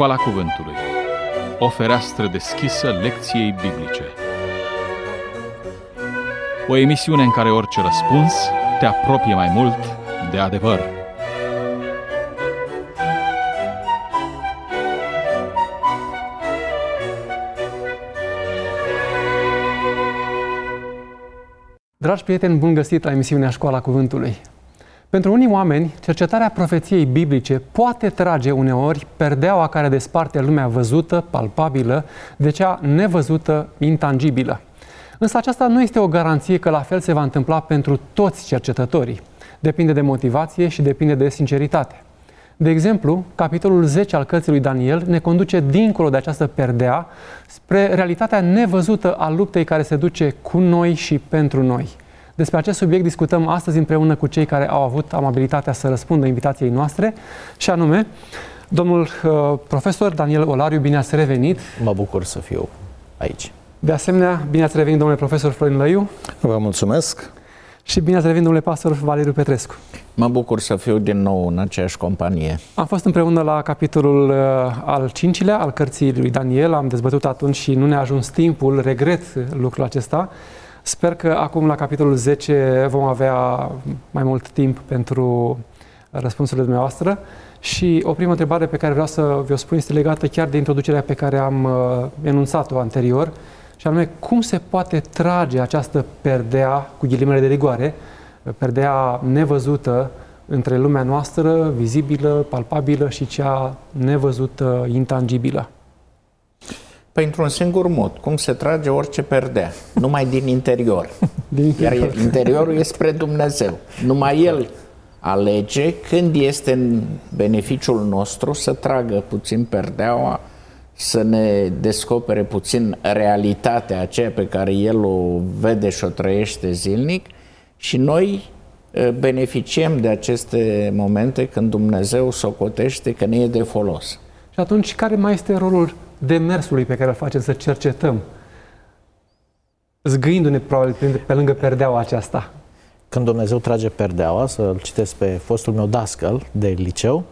Școala Cuvântului. O fereastră deschisă lecției biblice. O emisiune în care orice răspuns te apropie mai mult de adevăr. Dragi prieteni, bun găsit la emisiunea Școala Cuvântului. Pentru unii oameni, cercetarea profeției biblice poate trage uneori perdeaua care desparte lumea văzută, palpabilă, de cea nevăzută, intangibilă. Însă aceasta nu este o garanție că la fel se va întâmpla pentru toți cercetătorii. Depinde de motivație și depinde de sinceritate. De exemplu, capitolul 10 al cărții lui Daniel ne conduce dincolo de această perdea spre realitatea nevăzută a luptei care se duce cu noi și pentru noi. Despre acest subiect discutăm astăzi împreună cu cei care au avut amabilitatea să răspundă invitației noastre, și anume, domnul profesor Daniel Olariu, bine ați revenit! Mă bucur să fiu aici. De asemenea, bine ați revenit, domnule profesor Florin Lăiu! Vă mulțumesc! Și bine ați revenit, domnule pastor Valeriu Petrescu! Mă bucur să fiu din nou în aceeași companie. Am fost împreună la capitolul al 5-lea al cărții lui Daniel, am dezbătut atunci și nu ne-a ajuns timpul, regret lucrul acesta. Sper că acum la capitolul 10 vom avea mai mult timp pentru răspunsurile dumneavoastră. Și o primă întrebare pe care vreau să vă spun este legată chiar de introducerea pe care am enunțat-o anterior, și anume, cum se poate trage această perdea, cu ghilimele de rigoare, perdea nevăzută între lumea noastră, vizibilă, palpabilă, și cea nevăzută, intangibilă? Păi, într-un singur mod, cum se trage orice perdea, numai din interior. Iar interiorul e spre Dumnezeu. Numai El alege când este în beneficiul nostru să tragă puțin perdeaua, să ne descopere puțin realitatea aceea pe care El o vede și o trăiește zilnic, și noi beneficiem de aceste momente când Dumnezeu socotește că ne e de folos. Și atunci, care mai este rolul demersului pe care îl facem să cercetăm, zgâindu-ne probabil pe lângă perdeaua aceasta? Când Dumnezeu trage perdeaua, să-l citesc pe fostul meu dascăl de liceu,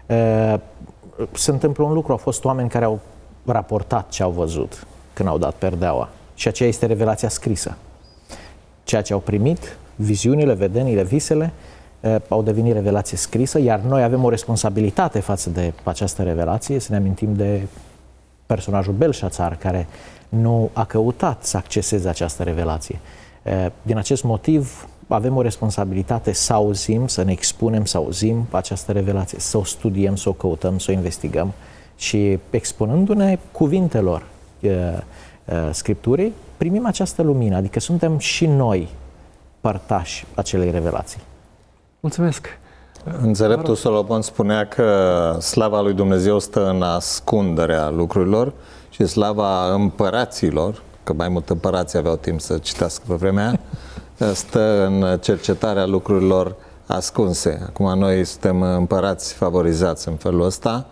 se întâmplă un lucru. Au fost oameni care au raportat ce au văzut când au dat perdeaua. Și aceea este revelația scrisă. Ceea ce au primit, viziunile, vedeniile, visele, au devenit revelație scrisă, iar noi avem o responsabilitate față de această revelație, să ne amintim de personajul Belșațar, care nu a căutat să acceseze această revelație. Din acest motiv, avem o responsabilitate să auzim, să ne expunem, să auzim această revelație, să o studiem, să o căutăm, să o investigăm, și expunându-ne cuvintelor Scripturii, primim această lumină, adică suntem și noi părtași acelei revelații. Mulțumesc! Înțeleptul Solomon spunea că slava lui Dumnezeu stă în ascunderea lucrurilor și slava împăraților, că mai mult împărații aveau timp să citească pe vremea aia, stă în cercetarea lucrurilor ascunse. Acum noi suntem împărați favorizați în felul ăsta.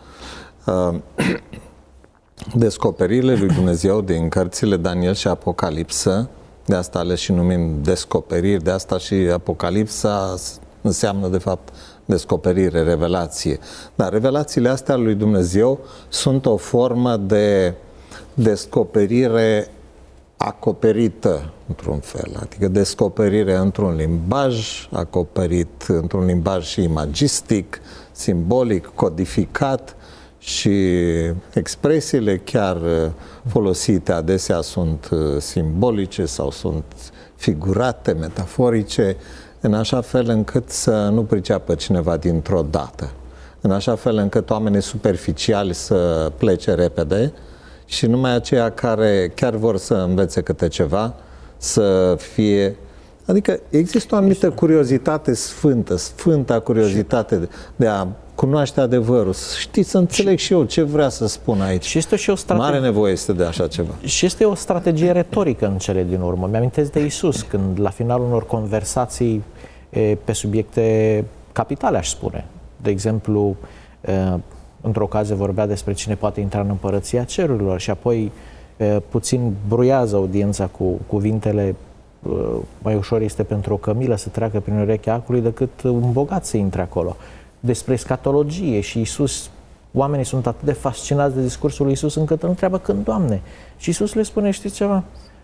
Descoperirile lui Dumnezeu din cărțile Daniel și Apocalipsă, de asta le și numim descoperiri, de asta și Apocalipsa înseamnă de fapt descoperire, revelație. Dar revelațiile astea lui Dumnezeu sunt o formă de descoperire acoperită într-un fel, adică descoperire într-un limbaj acoperit, într-un limbaj și imagistic, simbolic, codificat, și expresiile chiar folosite adesea sunt simbolice sau sunt figurate, metaforice, în așa fel încât să nu priceapă cineva dintr-o dată, în așa fel încât oamenii superficiali să plece repede și numai aceia care chiar vor să învețe câte ceva să fie... Adică există o anumită curiozitate sfântă, sfânta curiozitate de a cunoaște adevărul. Știți, să înțeleg și eu ce vrea să spun aici. Și este și o strategie. Mare nevoie este de așa ceva. Și este o strategie retorică în cele din urmă. Mi-amintesc de Iisus, când la finalul unor conversații pe subiecte capitale, aș spune. De exemplu, într-o ocazie vorbea despre cine poate intra în împărăția cerurilor și apoi puțin bruiază audiența cu cuvintele: mai ușor este pentru o cămilă să treacă prin urechea acului decât un bogat să intre acolo. Despre escatologie, și Iisus Oamenii sunt atât de fascinați de discursul lui Iisus încât îl întreabă când, Doamne? Și Iisus le spune, știți ceva?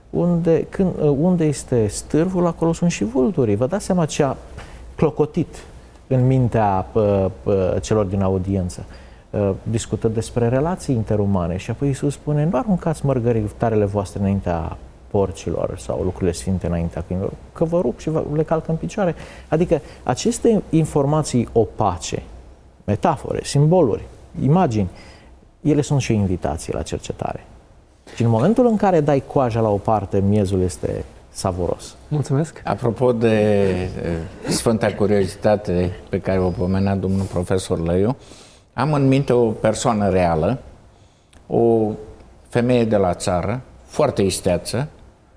Unde este stârvul, acolo sunt și vulturii. Vă dați seama ce a clocotit în mintea celor din audiență. Discută despre relații interumane și apoi Iisus spune, nu aruncați mărgăritarele voastre înaintea porcilor sau lucrurile sfinte înaintea câinilor, că vă rup și le calcă în picioare. Adică aceste informații opace, metafore, simboluri, imagini, ele sunt și o invitație la cercetare. Și în momentul în care dai coaja la o parte, miezul este savuros. Mulțumesc! Apropo de sfânta curiozitate pe care o pomenea domnul profesor Lăiu, am în minte o persoană reală, o femeie de la țară, foarte isteață,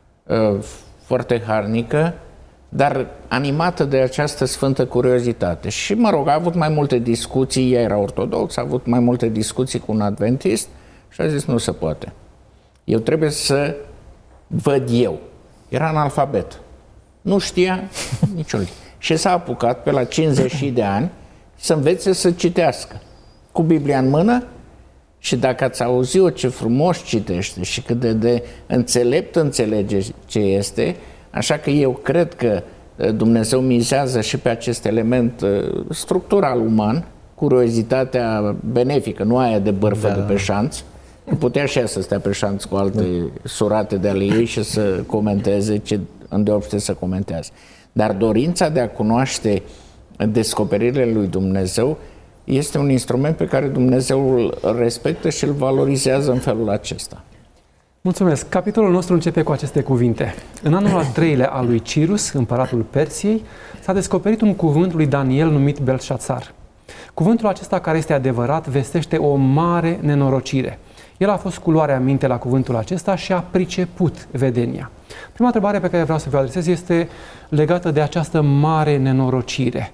foarte harnică, dar animată de această sfântă curiozitate. Și, mă rog, a avut mai multe discuții, ea era ortodox, a avut mai multe discuții cu un adventist și a zis, nu se poate. Eu trebuie să văd eu. Era analfabet. Nu știa niciun. Și s-a apucat pe la 50 de ani să învețe să citească. Cu Biblia în mână și dacă ați auzit-o ce frumos citește și cât de înțelept înțelege ce este, așa că eu cred că Dumnezeu mizează și pe acest element structural uman, curiozitatea benefică, nu aia de bârfă de pe șanț. Putea și ea să stea pe șanț cu alte surate de ale ei și să comenteze ce îndeopște să comentează. Dar dorința de a cunoaște descoperirile lui Dumnezeu este un instrument pe care Dumnezeu îl respectă și îl valorizează în felul acesta. Mulțumesc! Capitolul nostru începe cu aceste cuvinte. În anul al 3-lea al lui Cirus, împăratul Persiei, s-a descoperit un cuvânt lui Daniel numit Belșațar. Cuvântul acesta, care este adevărat, vestește o mare nenorocire. El a fost cu luarea minte la cuvântul acesta și a priceput vedenia. Prima întrebare pe care vreau să vă adresez este legată de această mare nenorocire.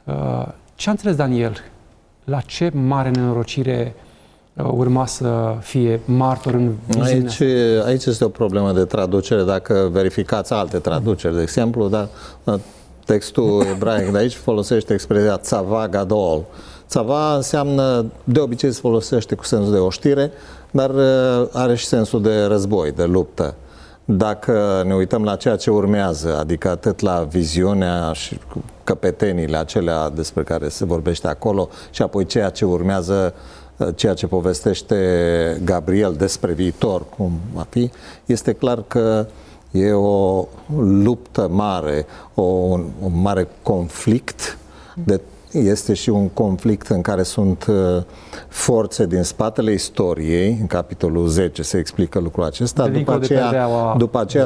Ce a înțeles Daniel? La ce mare nenorocire urma să fie martor în viziunea? Aici este o problemă de traducere, dacă verificați alte traduceri, de exemplu, dar textul ebraic de aici folosește expresia tzava gadol. Tzava înseamnă, de obicei se folosește cu sensul de oștire, dar are și sensul de război, de luptă. Dacă ne uităm la ceea ce urmează, adică atât la viziunea și căpeteniile acelea despre care se vorbește acolo și apoi ceea ce urmează, ceea ce povestește Gabriel despre viitor, cum va fi, este clar că e o luptă mare, un mare conflict este și un conflict în care sunt forțe din spatele istoriei. În capitolul 10 se explică lucrul acesta. După aceea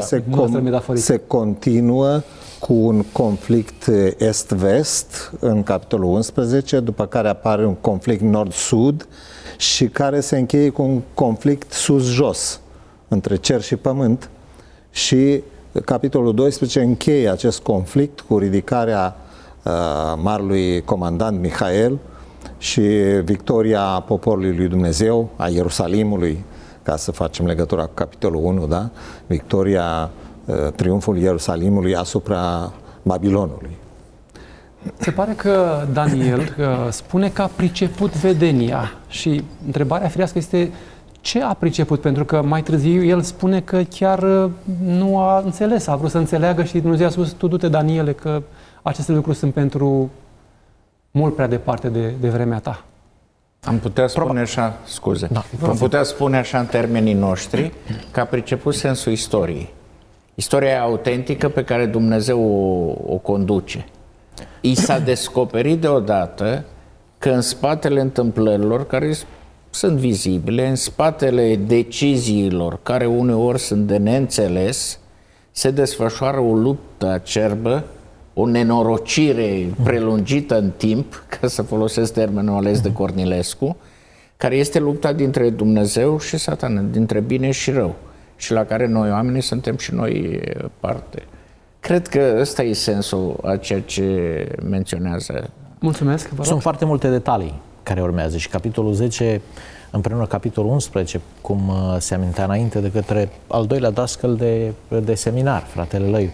se continuă cu un conflict est-vest în capitolul 11, după care apare un conflict nord-sud și care se încheie cu un conflict sus-jos între cer și pământ. Și capitolul 12 încheie acest conflict cu ridicarea marelui comandant Mihael și victoria poporului lui Dumnezeu, a Ierusalimului, ca să facem legătura cu capitolul 1, da? Victoria, triumful Ierusalimului asupra Babilonului. Se pare că Daniel spune că a priceput vedenia și întrebarea firească este ce a priceput, pentru că mai târziu el spune că chiar nu a înțeles, a vrut să înțeleagă și Dumnezeu a spus, tu du-te, Daniele, că aceste lucruri sunt pentru mult prea departe de vremea ta. Am putea spune așa, scuze, am putea spune așa în termenii noștri că a priceput sensul istoriei. Istoria autentică pe care Dumnezeu o conduce. I s-a descoperit deodată că în spatele întâmplărilor care sunt vizibile, în spatele deciziilor care uneori sunt de neînțeles, se desfășoară o luptă acerbă, o nenorocire prelungită în timp, ca să folosesc termenul ales de Cornilescu, care este lupta dintre Dumnezeu și Satan, dintre bine și rău, și la care noi oamenii suntem și noi parte. Cred că ăsta e sensul a ceea ce menționează. Mulțumesc. Sunt foarte multe detalii care urmează și capitolul 10 împreună cu capitolul 11, cum se amintea înainte de către al doilea dascăl de seminar, fratele Lăiu.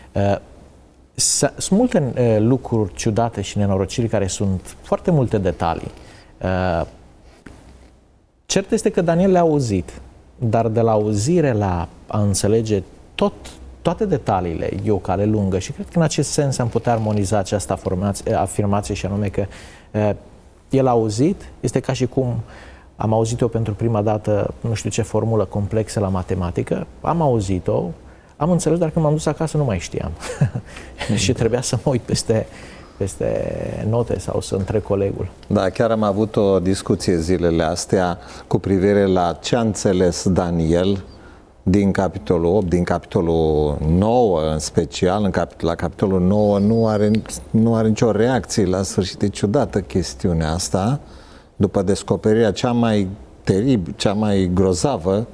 Sunt multe lucruri ciudate și nenorociri care sunt foarte multe detalii. Cert este că Daniel le-a auzit, dar de la auzire la a înțelege toate detaliile, e o cale lungă și cred că în acest sens am putea armoniza această afirmație și anume că el a auzit, este ca și cum am auzit-o pentru prima dată, nu știu ce formulă complexă la matematică, am auzit-o, am înțeles, dar când m-am dus acasă nu mai știam și trebuia să mă uit peste note sau să întreb colegul. Da, chiar am avut o discuție zilele astea cu privire la ce a înțeles Daniel din capitolul 8, din capitolul 9 în special. La capitolul 9 nu are nicio reacție la sfârșit. E ciudată chestiunea asta. După descoperirea cea mai teribil, cea mai grozavă,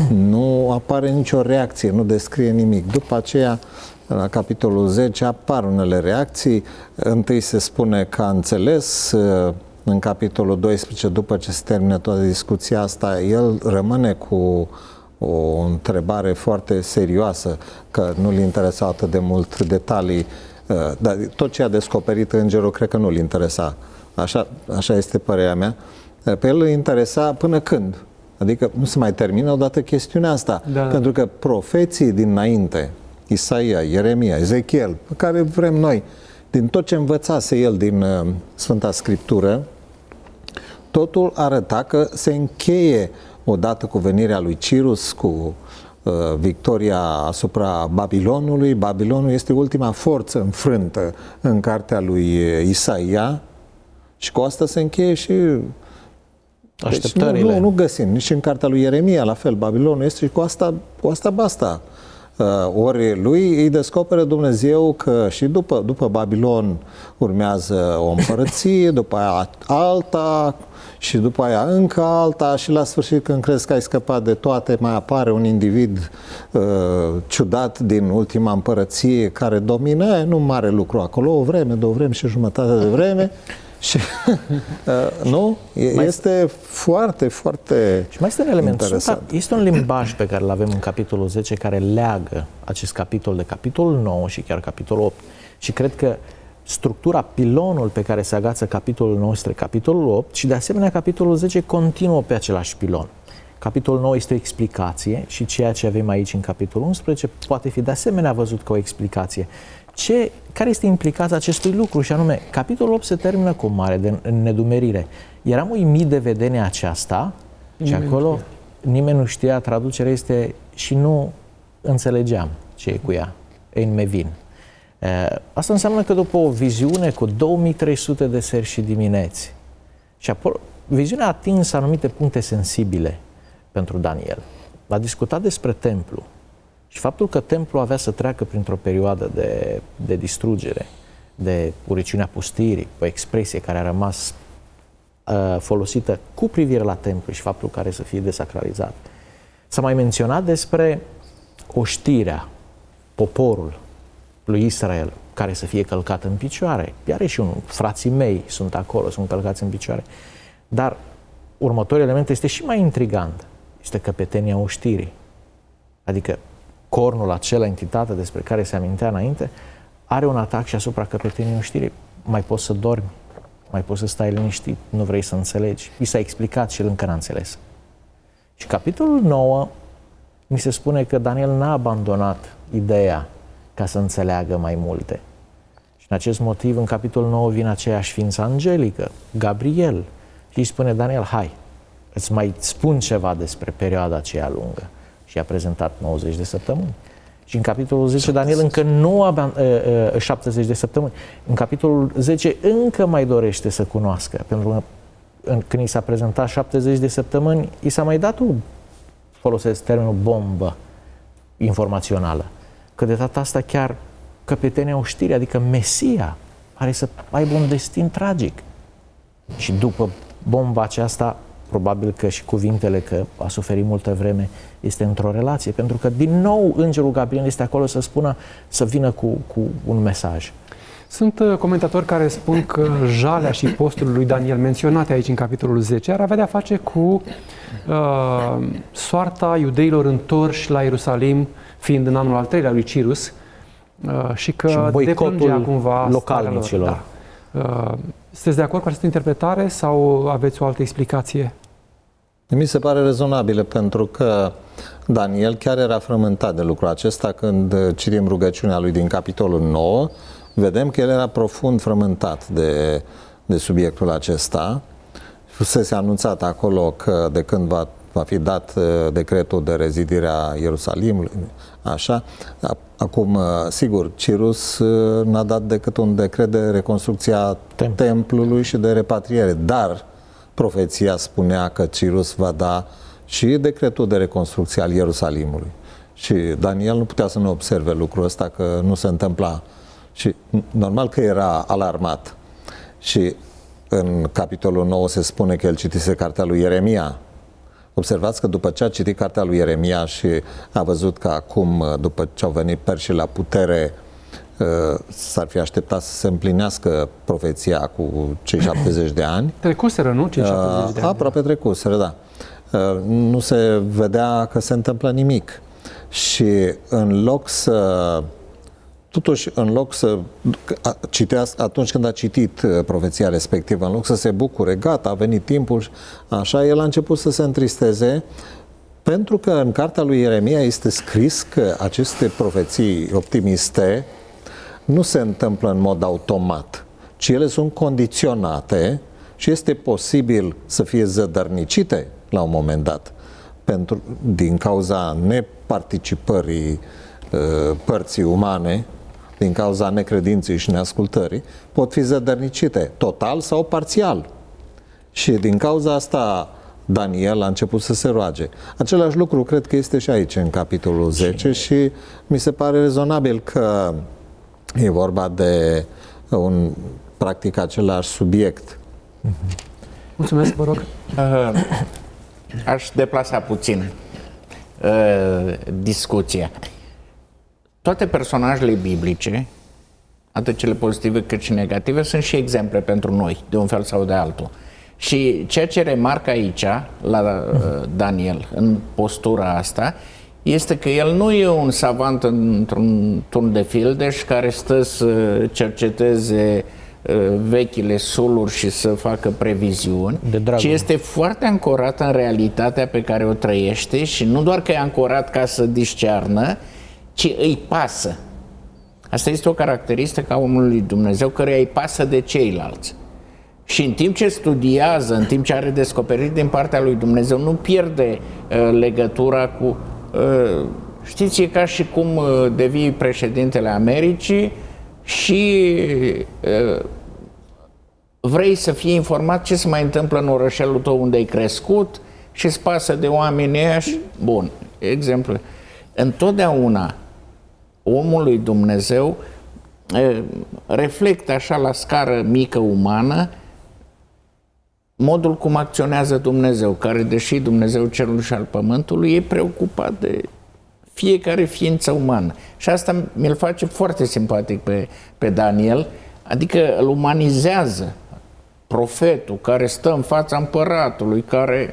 nu apare nicio reacție, nu descrie nimic. După aceea, la capitolul 10 apar unele reacții. Întâi se spune că a înțeles, în capitolul 12, după ce se termină toată discuția asta, el rămâne cu o întrebare foarte serioasă, că nu-l interesa atât de mult detalii, dar tot ce a descoperit îngerul cred că nu-l interesa. Așa este părerea mea. Pe el îl interesa până când? Adică nu se mai termină odată chestiunea asta. Da. Pentru că profeții dinainte, Isaia, Ieremia, Ezechiel, pe care vrem noi, din tot ce învățase el din Sfânta Scriptură, totul arăta că se încheie odată cu venirea lui Cirus, cu victoria asupra Babilonului. Babilonul este ultima forță înfrântă în cartea lui Isaia și cu asta se încheie și așteptările. Deci nu găsim, nici în cartea lui Ieremia, la fel, Babilonul este și cu asta basta. Ori lui îi descoperă Dumnezeu că și după Babilon urmează o împărăție, după aia alta și după aia încă alta și la sfârșit când crezi că ai scăpat de toate mai apare un individ ciudat din ultima împărăție care domină, nu mare lucru acolo, o vreme, 2 vreme și jumătate de vreme. Și nu? Este foarte, foarte și mai este un element interesant. Este un limbaj pe care îl avem în capitolul 10 care leagă acest capitol de capitolul 9 și chiar capitolul 8. Și cred că structura, pilonul pe care se agață capitolul 9 este capitolul 8 și de asemenea capitolul 10 continuă pe același pilon. Capitolul 9 este o explicație și ceea ce avem aici în capitolul 11 poate fi de asemenea văzut ca o explicație. Care este implicația acestui lucru? Și anume, capitolul 8 se termină cu o mare nedumerire. Eram uimit de vedenia aceasta și acolo nimeni nu știa, traducerea este și nu înțelegeam ce e cu ea. Ein mevin. Asta înseamnă că după o viziune cu 2300 de seri și dimineți și apoi viziunea a atins anumite puncte sensibile pentru Daniel. A discutat despre templu și faptul că templul avea să treacă printr-o perioadă de distrugere, de uriciunea pustirii, o expresie care a rămas folosită cu privire la templu și faptul care să fie desacralizat. S-a mai menționat despre oștirea, poporul lui Israel, care să fie călcat în picioare. Iar și frații mei sunt acolo, sunt călcați în picioare. Dar următorul element este și mai intrigant. Este căpetenia oștirii. Adică cornul, acela entitate despre care se amintea înainte, are un atac și asupra căpeteniei oștirii. Mai poți să dormi, mai poți să stai liniștit, nu vrei să înțelegi. I s-a explicat și el încă n-a înțeles. Și capitolul 9 mi se spune că Daniel n-a abandonat ideea ca să înțeleagă mai multe. Și în acest motiv, în capitolul 9 vine aceeași ființă angelică, Gabriel, și îi spune Daniel, hai, îți mai spun ceva despre perioada aceea lungă. Și i-a prezentat 90 de săptămâni. Și în capitolul 10 Daniel încă nu 70 de săptămâni. În capitolul 10 încă mai dorește să cunoască. Pentru că când i s-a prezentat 70 de săptămâni, i s-a mai dat folosesc termenul bombă informațională. Că de data asta chiar căpetenia oștirii, adică Mesia, pare să aibă un destin tragic. Și după bomba aceasta, probabil că și cuvintele că a suferit multă vreme este într-o relație, pentru că din nou îngerul Gabriel este acolo să spună, să vină cu un mesaj. Sunt comentatori care spun că jalea și postul lui Daniel menționate aici în capitolul 10 ar avea de-a face cu soarta iudeilor întorși la Ierusalim, fiind în anul al 3-lea lui Cirus, și că deplângea cumva localnicilor. Da. Sunteți de acord cu această interpretare sau aveți o altă explicație? Mi se pare rezonabilă, pentru că Daniel chiar era frământat de lucrul acesta. Când citim rugăciunea lui din capitolul 9, vedem că el era profund frământat de subiectul acesta. Fusese anunțat acolo că de când va fi dat decretul de rezidire a Ierusalimului, așa. Acum, sigur, Cirus n-a dat decât un decret de reconstrucție a templului și de repatriere, dar profeția spunea că Cirus va da și decretul de reconstrucție al Ierusalimului. Și Daniel nu putea să nu observe lucrul ăsta, că nu se întâmpla. Și normal că era alarmat. Și în capitolul 9 se spune că el citise cartea lui Ieremia. Observați că după ce a citit cartea lui Ieremia și a văzut că acum, după ce au venit perșii la putere, s-ar fi așteptat să se împlinească profeția cu cei 70 de ani. Trecuseră, nu? Cei 70 de ani. Aproape trecuseră, da. Nu se vedea că se întâmplă nimic. Și în loc să citească, atunci când a citit profeția respectivă, în loc să se bucure, gata, a venit timpul, așa, el a început să se întristeze, pentru că în cartea lui Ieremia este scris că aceste profeții optimiste nu se întâmplă în mod automat, ci ele sunt condiționate și este posibil să fie zădărnicite la un moment dat, din cauza neparticipării părții umane, din cauza necredinței și neascultării, pot fi zădărnicite total sau parțial. Și din cauza asta Daniel a început să se roage. Același lucru cred că este și aici în capitolul 10 și mi se pare rezonabil că e vorba de practic același subiect. Mulțumesc, vă rog. Aș deplasa puțin discuția. Toate personajele biblice, atât cele pozitive cât și negative, sunt și exemple pentru noi, de un fel sau de altul. Și ceea ce remarc aici, la Daniel, în postura asta, este că el nu e un savant într-un turn de fildeș care stă să cerceteze vechile suluri și să facă previziuni, ci este foarte ancorat în realitatea pe care o trăiește și nu doar că e ancorat ca să discearnă, ci îi pasă. Asta este o caracteristică a omului lui Dumnezeu, căruia îi pasă de ceilalți. Și în timp ce studiază, în timp ce are descoperiri din partea lui Dumnezeu, nu pierde legătura cu... știți, e ca și cum devii președintele Americii și vrei să fii informat ce se mai întâmplă în orășelul tău unde ai crescut și îți pasă de oamenii ăia și... Bun, exemplu. Întotdeauna omul lui Dumnezeu reflectă așa la scară mică umană modul cum acționează Dumnezeu, care, deși Dumnezeu cerului și al pământului, e preocupat de fiecare ființă umană. Și asta mi-l face foarte simpatic pe Daniel, adică îl umanizează profetul care stă în fața împăratului, care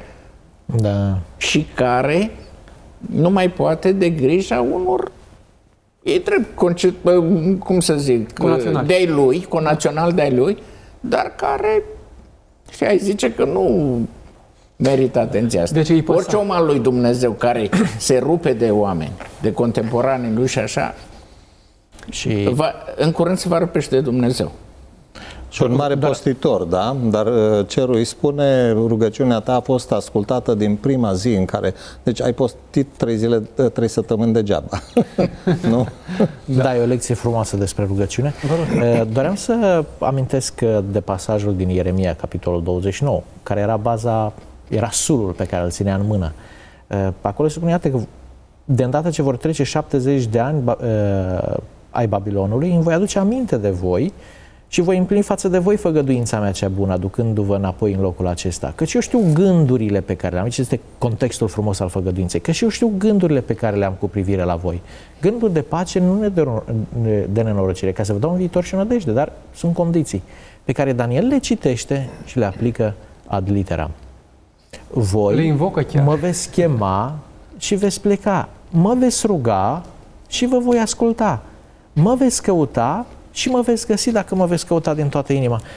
care nu mai poate de grija unor, e drept, cum să zic, de-ai lui, conațional de-ai lui, dar care, și ai zice că nu merită atenția asta. Deci orice om al lui Dumnezeu care se rupe de oameni, de contemporanii lui și așa, și în curând se va rupe și de Dumnezeu. Și un mare postitor, da? Dar cerul îi spune, rugăciunea ta a fost ascultată din prima zi în care... Deci ai postit 3 săptămâni degeaba. Nu? Da, e o lecție frumoasă despre rugăciune. Doream să amintesc de pasajul din Ieremia, capitolul 29, care era baza, era sulul pe care îl ținea în mână. Acolo se spunea că de îndată ce vor trece 70 de ani ai Babilonului, îmi voi aduce aminte de voi și voi împlini față de voi făgăduința mea cea bună, aducându-vă înapoi în locul acesta. Căci eu știu gândurile pe care le-am, aici este contextul frumos al făgăduinței, căci eu știu gândurile pe care le-am cu privire la voi. Gânduri de pace, nu de nenorocire, ca să vă dau un viitor și o nădejde, dar sunt condiții pe care Daniel le citește și le aplică ad literam. Voi le invocă chiar. Mă veți chema și veți pleca. Mă veți ruga și vă voi asculta. Mă veți căuta și mă veți găsi dacă mă veți căuta din toată inima.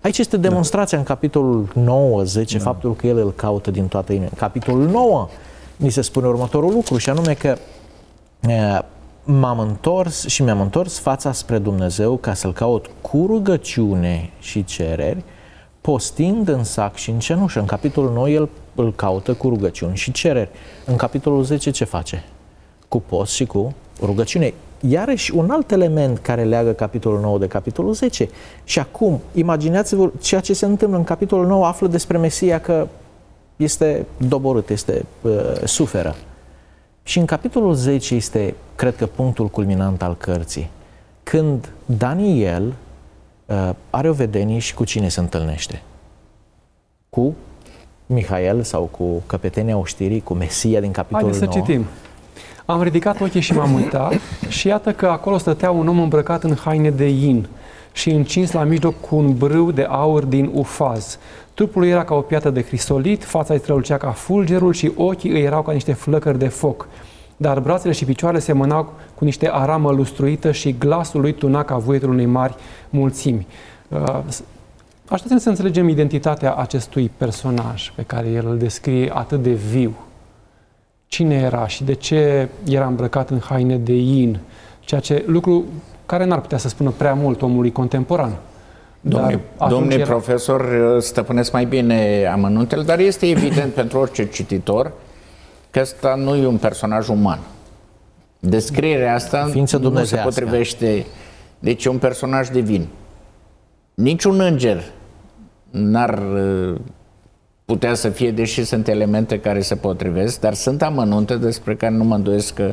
Aici este demonstrația în capitolul 9-10, faptul că el îl caută din toată inima. În capitolul 9 ni se spune următorul lucru, și anume că m-am întors și mi-am întors fața spre Dumnezeu ca să-L caut cu rugăciune și cereri, postind în sac și în cenușă. În capitolul 9 el îl caută cu rugăciuni și cereri. În capitolul 10 ce face? Cu post și cu rugăciune. Iarăși un alt element care leagă capitolul 9 de capitolul 10. Și acum, imaginați-vă ceea ce se întâmplă în capitolul 9, află despre Mesia că este doborât, suferă. Și în capitolul 10 este, cred că, punctul culminant al cărții, când Daniel are o vedenie și cu cine se întâlnește? Cu Mihael sau cu căpetenia oștirii, cu Mesia din capitolul 9. Haideți să citim. Am ridicat ochii și m-am uitat și iată că acolo stătea un om îmbrăcat în haine de in și încins la mijloc cu un brâu de aur din ufaz. Trupul lui era ca o piatră de crisolit, fața îi strălucea ca fulgerul și ochii îi erau ca niște flăcări de foc. Dar brațele și picioarele semănau cu niște aramă lustruită și glasul lui tuna ca vuietul unei mari mulțimi. Așteptăm să înțelegem identitatea acestui personaj pe care el îl descrie atât de viu. Cine era și de ce era îmbrăcat în haine de in, lucru care n-ar putea să spună prea mult omului contemporan. Domnii profesor stăpânesc mai bine amănuntele, dar este evident pentru orice cititor că ăsta nu e un personaj uman. Descrierea asta nu se potrivește. Deci e un personaj divin. Niciun înger n-ar putea să fie, deși sunt elemente care se potrivesc, dar sunt amănunte despre care nu mă îndoiesc că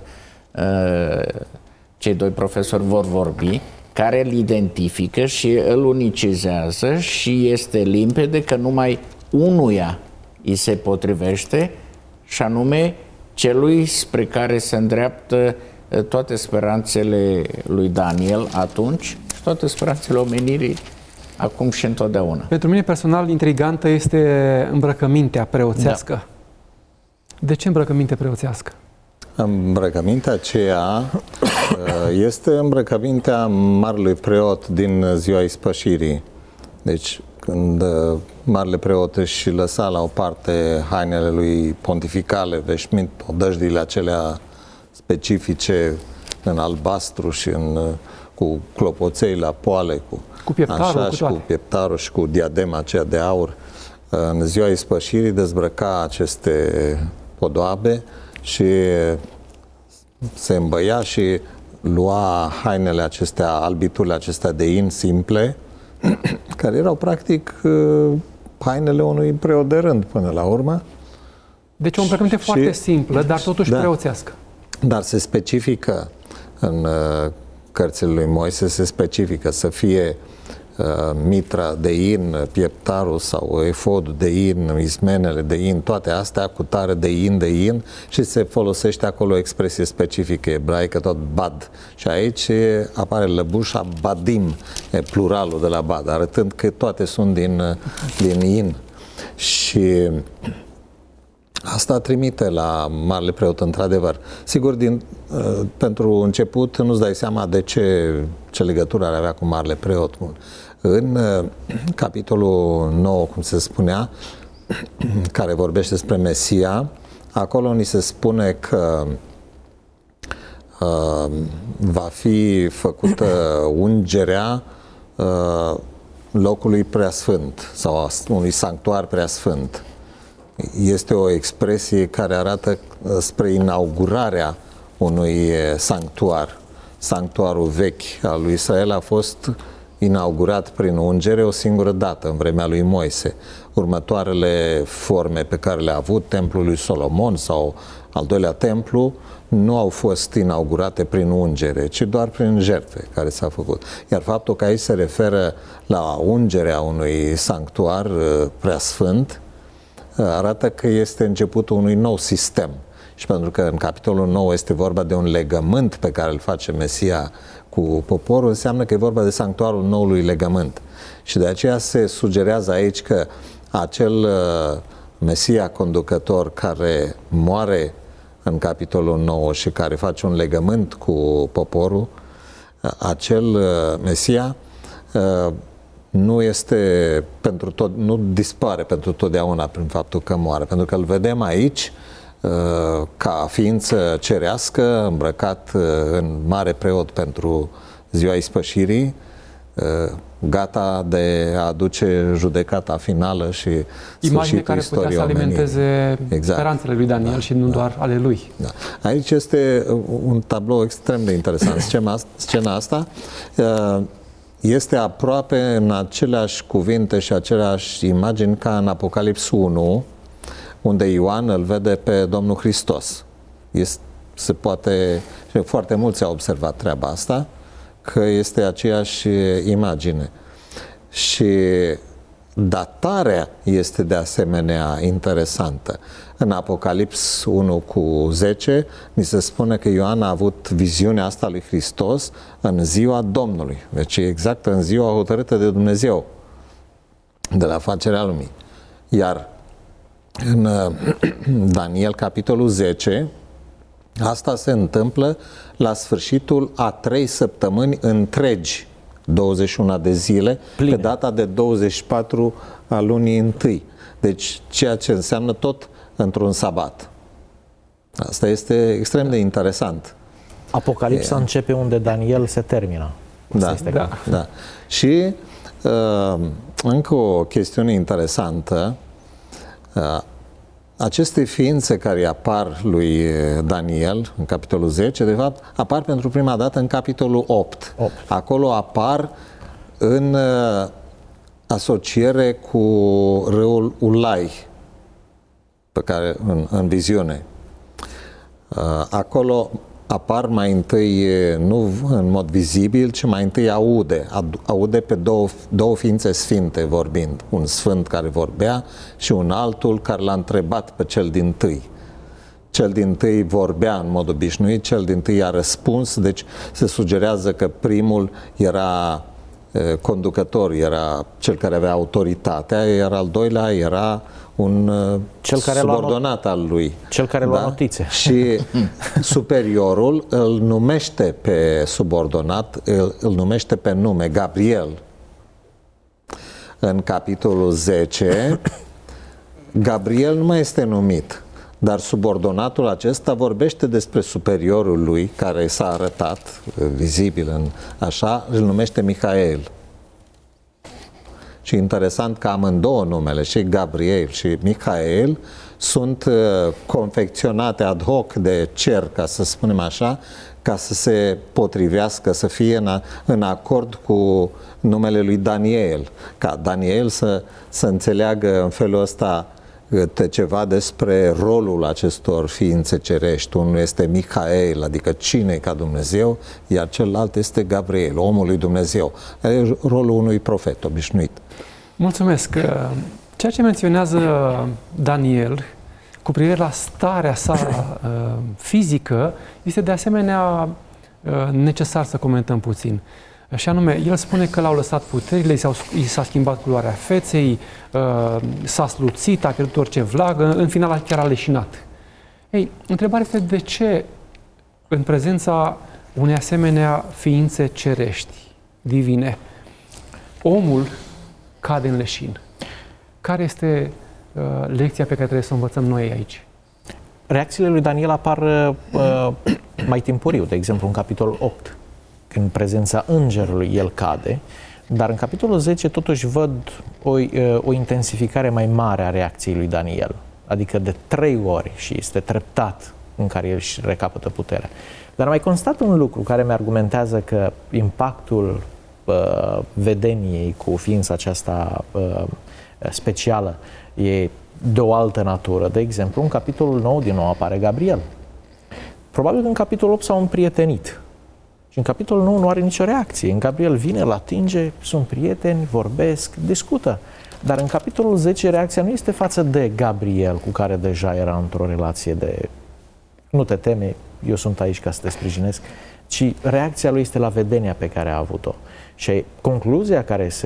cei doi profesori vor vorbi, care îl identifică și îl unicizează și este limpede că numai unuia îi se potrivește, și anume celui spre care se îndreaptă toate speranțele lui Daniel atunci și toate speranțele omenirii acum și întotdeauna. Pentru mine personal intrigantă este îmbrăcămintea preoțească. Da. De ce îmbrăcăminte preoțească? Îmbrăcămintea aceea este îmbrăcămintea marelui preot din ziua ispășirii. Deci când marele preot își lăsa la o parte hainele lui pontificale, odăjdiile acelea specifice în albastru și cu clopoței la poale, cu pieptarul, cu pieptarul și cu diadema aceea de aur, în ziua ispășirii dezbrăca aceste podoabe și se îmbăia și lua hainele acestea, albiturile acestea de in simple, care erau practic hainele unui preot de rând până la urmă. Deci o îmbrăcăminte foarte simplă, dar totuși preoțească. Dar se specifică în cărțile lui Moise, se specifică să fie mitra de in, pieptarul sau efodul de in, ismenele de in, toate astea cu tare de in și se folosește acolo o expresie specifică ebraică, tot bad. Și aici apare lăbușa badim, pluralul de la bad, arătând că toate sunt din in. Și asta trimite la marele preot, într-adevăr. Sigur, pentru început nu-ți dai seama de ce legătură ar avea cu marele preot. În capitolul 9, cum se spunea, care vorbește despre Mesia, acolo ni se spune că va fi făcută ungerea locului preasfânt sau unui sanctuar preasfânt. Este o expresie care arată spre inaugurarea unui sanctuar. Sanctuarul vechi al lui Israel a fost inaugurat prin ungere o singură dată, în vremea lui Moise. Următoarele forme pe care le-a avut, templul lui Solomon sau al doilea templu, nu au fost inaugurate prin ungere, ci doar prin jertfe care s-a făcut. Iar faptul că aici se referă la ungerea unui sanctuar preasfânt, arată că este începutul unui nou sistem. Și pentru că în capitolul 9 este vorba de un legământ pe care îl face Mesia cu poporul, înseamnă că e vorba de sanctuarul noului legământ. Și de aceea se sugerează aici că acel Mesia conducător care moare în capitolul 9 și care face un legământ cu poporul, acel Mesia nu este pentru tot, nu dispare pentru totdeauna prin faptul că moare, pentru că îl vedem aici ca ființă cerească, îmbrăcat în mare preot pentru ziua ispășirii, gata de a aduce judecata finală și sfârșitul istoriei omenirii. Imagine care putea să alimenteze speranțele lui Daniel și nu doar ale lui. Da. Aici este un tablou extrem de interesant. Scena asta este aproape în aceleași cuvinte și aceleași imagini ca în Apocalips 1, unde Ioan îl vede pe Domnul Hristos. Se poate, foarte mulți au observat treaba asta, că este aceeași imagine. Și datarea este de asemenea interesantă. În Apocalips 1:10 ni se spune că Ioan a avut viziunea asta lui Hristos în ziua Domnului. Deci exact în ziua hotărâtă de Dumnezeu, de la facerea lumii. Iar în Daniel, capitolul 10, asta se întâmplă la sfârșitul a 3 săptămâni întregi, 21 de zile, pline, pe data de 24 a lunii întâi. Deci ceea ce înseamnă tot într-un sabat. Asta este extrem de interesant. Apocalipsa începe unde Daniel se termină. Da. Și încă o chestiune interesantă, aceste ființe care apar lui Daniel în capitolul 10, de fapt, apar pentru prima dată în capitolul 8. Acolo apar în asociere cu râul Ulai, pe care în viziune. Acolo apar mai întâi, nu în mod vizibil, ci mai întâi aude pe două ființe sfinte vorbind. Un sfânt care vorbea și un altul care l-a întrebat pe cel dintâi. Cel dintâi vorbea în mod obișnuit, cel dintâi a răspuns, deci se sugerează că primul era conducător, era cel care avea autoritatea, iar al doilea era un subordonat al lui. Cel care lua notițe. Și superiorul îl numește pe subordonat, îl numește pe nume, Gabriel. În capitolul 10, Gabriel nu mai este numit, dar subordonatul acesta vorbește despre superiorul lui, care s-a arătat vizibil îl numește Mihael. Și interesant că amândouă numele, și Gabriel și Mihael, sunt confecționate ad hoc de cer, ca să spunem așa, ca să se potrivească, să fie în acord cu numele lui Daniel. Ca Daniel să înțeleagă în felul ăsta ceva despre rolul acestor ființe cerești. Unul este Mihael, adică cine ca Dumnezeu, iar celălalt este Gabriel, omul lui Dumnezeu. E rolul unui profet obișnuit. Mulțumesc! Ceea ce menționează Daniel cu privire la starea sa fizică este de asemenea necesar să comentăm puțin. Și anume, el spune că l-au lăsat puterile, i s-a schimbat culoarea feței, s-a sluțit, a pierdut orice vlagă, în final chiar a leșinat. Ei, întrebarea este de ce în prezența unei asemenea ființe cerești, divine, omul cade în leșin. Care este lecția pe care trebuie să o învățăm noi aici? Reacțiile lui Daniel apar mai timpuriu, de exemplu în capitolul 8. În prezența îngerului el cade, dar în capitolul 10 totuși văd o intensificare mai mare a reacției lui Daniel, adică de 3 ori și este treptat în care el își recapătă puterea. Dar mai constat un lucru care mi-argumentează că impactul vedeniei cu ființa aceasta specială e de o altă natură. De exemplu, în capitolul 9 din nou apare Gabriel. Probabil că în capitolul 8 s-au împrietenit. Și în capitolul 9 nu are nicio reacție. În Gabriel vine, îl atinge, sunt prieteni, vorbesc, discută. Dar în capitolul 10 reacția nu este față de Gabriel, cu care deja era într-o relație de nu te teme, eu sunt aici ca să te sprijinesc, ci reacția lui este la vedenia pe care a avut-o. Și concluzia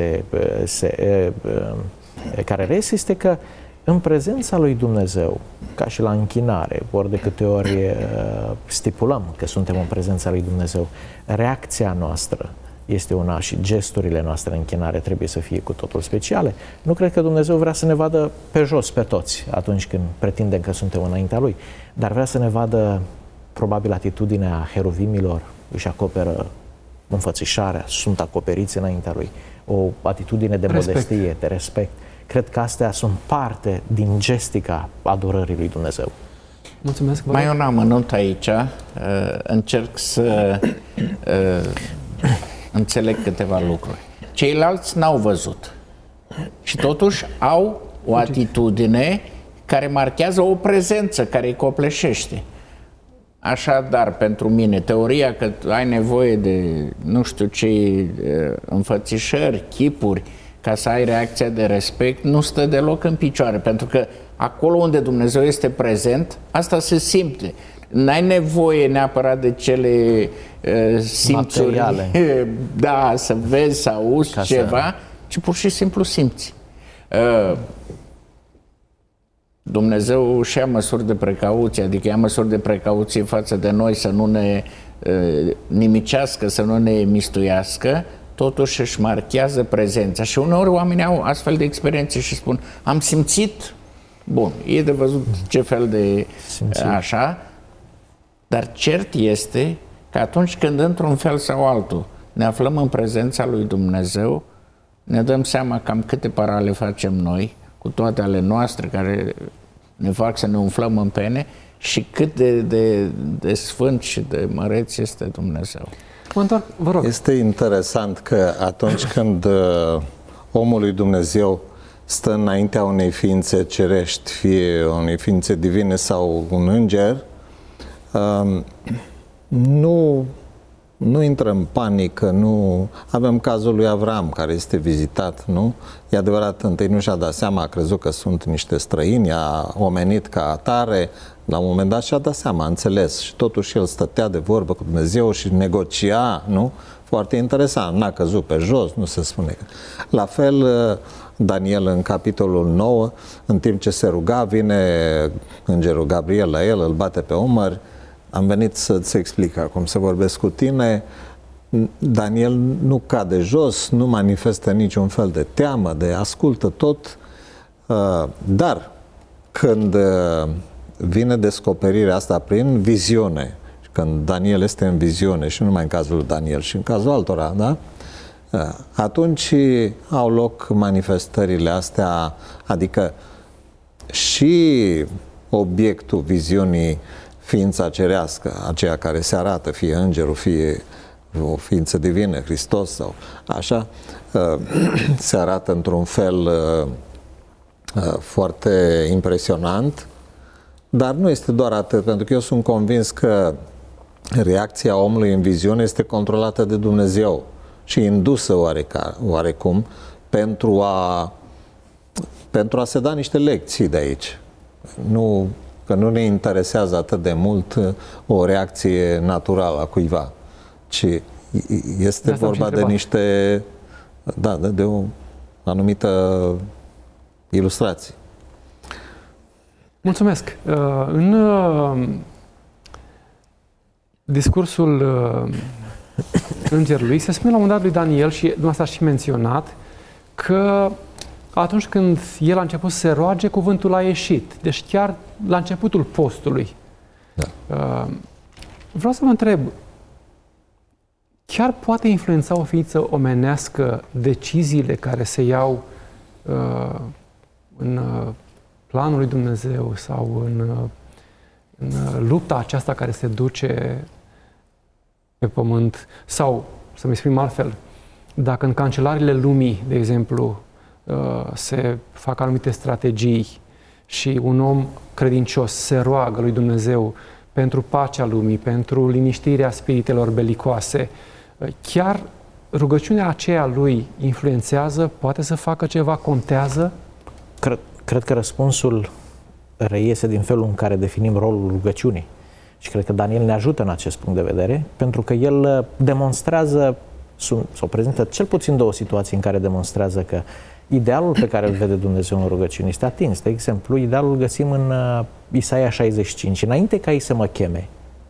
care reiese este că în prezența lui Dumnezeu, ca și la închinare, ori de câte ori stipulăm că suntem în prezența lui Dumnezeu, reacția noastră este una și gesturile noastre în închinare trebuie să fie cu totul speciale. Nu cred că Dumnezeu vrea să ne vadă pe jos pe toți atunci când pretindem că suntem înaintea Lui, dar vrea să ne vadă probabil atitudinea heruvimilor, își acoperă înfățișarea, sunt acoperiți înaintea Lui, o atitudine de modestie, de respect. Cred că astea sunt parte din gestica adorării lui Dumnezeu. Mulțumesc. Mai e un amănunt aici, încerc să înțeleg câteva lucruri. Ceilalți n-au văzut și totuși au o atitudine care marchează o prezență care îi copleșește. Așadar, pentru mine, teoria că ai nevoie de nu știu ce înfățișări, chipuri, ca să ai reacția de respect, nu stă deloc în picioare, pentru că acolo unde Dumnezeu este prezent, asta se simte. N-ai nevoie neapărat de cele simțuri, materiale. Da, să vezi, să auzi ceva, ci pur și simplu simți. Dumnezeu și ia măsuri de precauție, adică ia măsuri de precauție față de noi să nu ne nimicească, să nu ne mistuiască, totuși își marchează prezența. Și uneori oamenii au astfel de experiențe și spun, am simțit, bun, e de văzut ce fel de așa, dar cert este că atunci când într-un fel sau altul ne aflăm în prezența lui Dumnezeu, ne dăm seama cam câte parale facem noi, cu toate ale noastre care ne fac să ne umflăm în pene, și cât de sfânt și de măreț este Dumnezeu. Vă rog. Este interesant că atunci când omul lui Dumnezeu stă înaintea unei ființe cerești, fie unei ființe divine sau un înger, nu intră în panică, nu... Avem cazul lui Avram, care este vizitat, nu? E adevărat, întâi nu și-a dat seama, a crezut că sunt niște străini, a omenit ca atare, la un moment dat și-a dat seama, a înțeles, și totuși el stătea de vorbă cu Dumnezeu și negocia, nu? Foarte interesant, n-a căzut pe jos, nu se spune. La fel, Daniel, în capitolul 9, în timp ce se ruga, vine îngerul Gabriel la el, îl bate pe umăr. Am venit să-ți explic acum, să vorbesc cu tine. Daniel nu cade jos, nu manifestă niciun fel de teamă, ascultă tot, dar când vine descoperirea asta prin viziune, când Daniel este în viziune, și nu numai în cazul lui Daniel, și în cazul altora, da? Atunci au loc manifestările astea, adică și obiectul viziunii, ființa cerească, aceea care se arată, fie îngerul, fie o ființă divină, Hristos sau așa, se arată într-un fel foarte impresionant, dar nu este doar atât, pentru că eu sunt convins că reacția omului în viziune este controlată de Dumnezeu și indusă oarecum pentru a se da niște lecții de aici. Că nu ne interesează atât de mult o reacție naturală a cuiva, ci este vorba de niște, de o anumită ilustrație. Mulțumesc. În discursul îngerului se spune la un moment dat lui Daniel, și dumneavoastră ați și menționat, că atunci când el a început să se roage, cuvântul a ieșit. Deci chiar la începutul postului. Da. Vreau să vă întreb, chiar poate influența o ființă omenească deciziile care se iau în planul lui Dumnezeu sau în lupta aceasta care se duce pe pământ? Sau, să-mi exprim altfel, dacă în cancelariile lumii, de exemplu, se fac anumite strategii și un om credincios se roagă lui Dumnezeu pentru pacea lumii, pentru liniștirea spiritelor belicoase, chiar rugăciunea aceea lui influențează, poate să facă ceva, contează? Cred că răspunsul reiese din felul în care definim rolul rugăciunii. Și cred că Daniel ne ajută în acest punct de vedere, pentru că el demonstrează, sau prezintă cel puțin două situații în care demonstrează că idealul pe care îl vede Dumnezeu în rugăciune este atins. De exemplu, idealul îl găsim în Isaia 65. Înainte ca ei să mă cheme,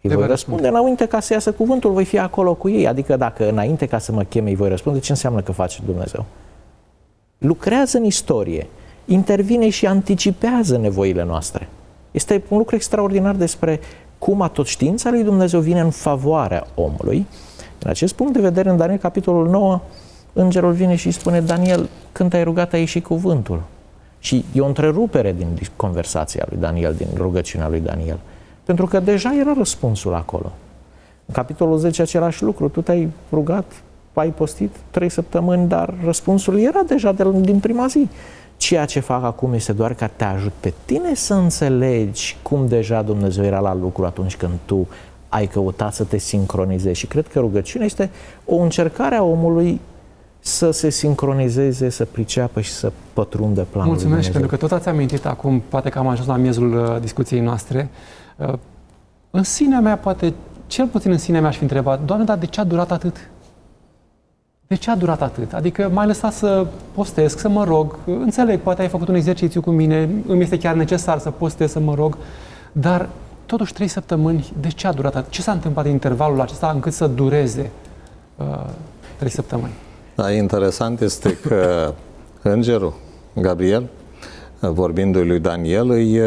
Îi voi răspunde înainte ca să iasă cuvântul, voi fi acolo cu ei. Adică dacă înainte ca să mă cheme îi voi răspunde, ce înseamnă că face Dumnezeu? Lucrează în istorie, intervine și anticipează nevoile noastre. Este un lucru extraordinar despre cum atotștiința lui Dumnezeu vine în favoarea omului. Din acest punct de vedere, în Daniel, capitolul 9, îngerul vine și spune: Daniel, când te-ai rugat, a ieșit cuvântul. Și e o întrerupere din conversația lui Daniel, din rugăciunea lui Daniel. Pentru că deja era răspunsul acolo. În capitolul 10 același lucru, tu te-ai rugat, ai postit 3 săptămâni, dar răspunsul era deja din prima zi. Ceea ce fac acum este doar ca te ajut pe tine să înțelegi cum deja Dumnezeu era la lucru atunci când tu ai căutat să te sincronizezi. Și cred că rugăciunea este o încercare a omului să se sincronizeze, să priceapă și să pătrundă planul. Mulțumesc, pentru că tot ați amintit acum, poate că am ajuns la miezul discuției noastre. În sinea mea, poate, cel puțin în sinea mea aș fi întrebat: Doamne, dar de ce a durat atât? De ce a durat atât? Adică m-ai lăsat să postez, să mă rog. Înțeleg, poate ai făcut un exercițiu cu mine, îmi este chiar necesar să postez, să mă rog, dar totuși 3 săptămâni, de ce a durat atât? Ce s-a întâmplat în intervalul acesta încât să dureze 3 săptămâni? Da, interesant este că îngerul Gabriel, vorbindu-i lui Daniel,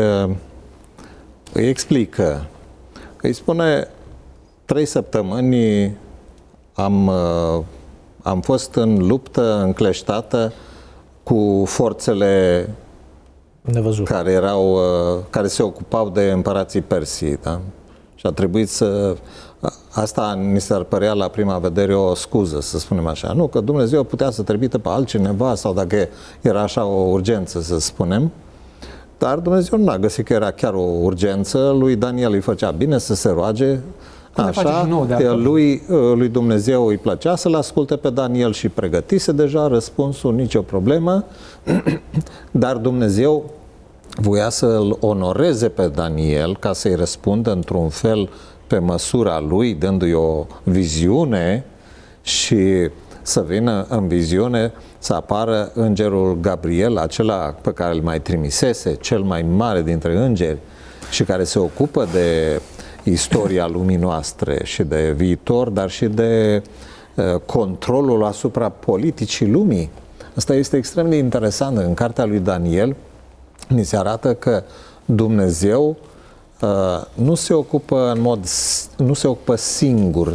îi explică. Îi spune: 3 săptămâni am fost în luptă încleștată cu forțele nevăzut, care se ocupau de împărații Persii, da? Și a trebuit să... Asta ni s-ar părea la prima vedere o scuză, să spunem așa. Nu, că Dumnezeu putea să trimită pe altcineva, sau dacă era așa o urgență, să spunem. Dar Dumnezeu nu a găsit că era chiar o urgență. Lui Daniel îi făcea bine să se roage. Așa, lui Dumnezeu îi plăcea să-l asculte pe Daniel și pregătise deja răspunsul, nicio problemă. Dar Dumnezeu voia să-l onoreze pe Daniel ca să-i răspundă într-un fel pe măsura lui, dându-i o viziune și să vină în viziune să apară îngerul Gabriel, acela pe care îl mai trimisese, cel mai mare dintre îngeri și care se ocupă de istoria lumii noastre și de viitor, dar și de controlul asupra politicii lumii. Asta este extrem de interesant. În cartea lui Daniel ni se arată că Dumnezeu nu se ocupă singur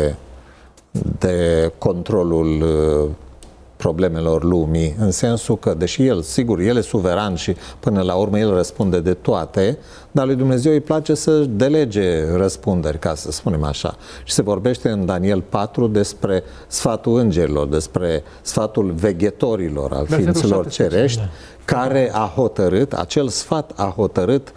de controlul problemelor lumii, în sensul că, deși El, sigur, El e suveran și până la urmă El răspunde de toate, dar lui Dumnezeu îi place să delege răspunderi, ca să spunem așa. Și se vorbește în Daniel 4 despre sfatul îngerilor, despre sfatul veghetorilor, al ființelor cerești, care a hotărât, acel sfat a hotărât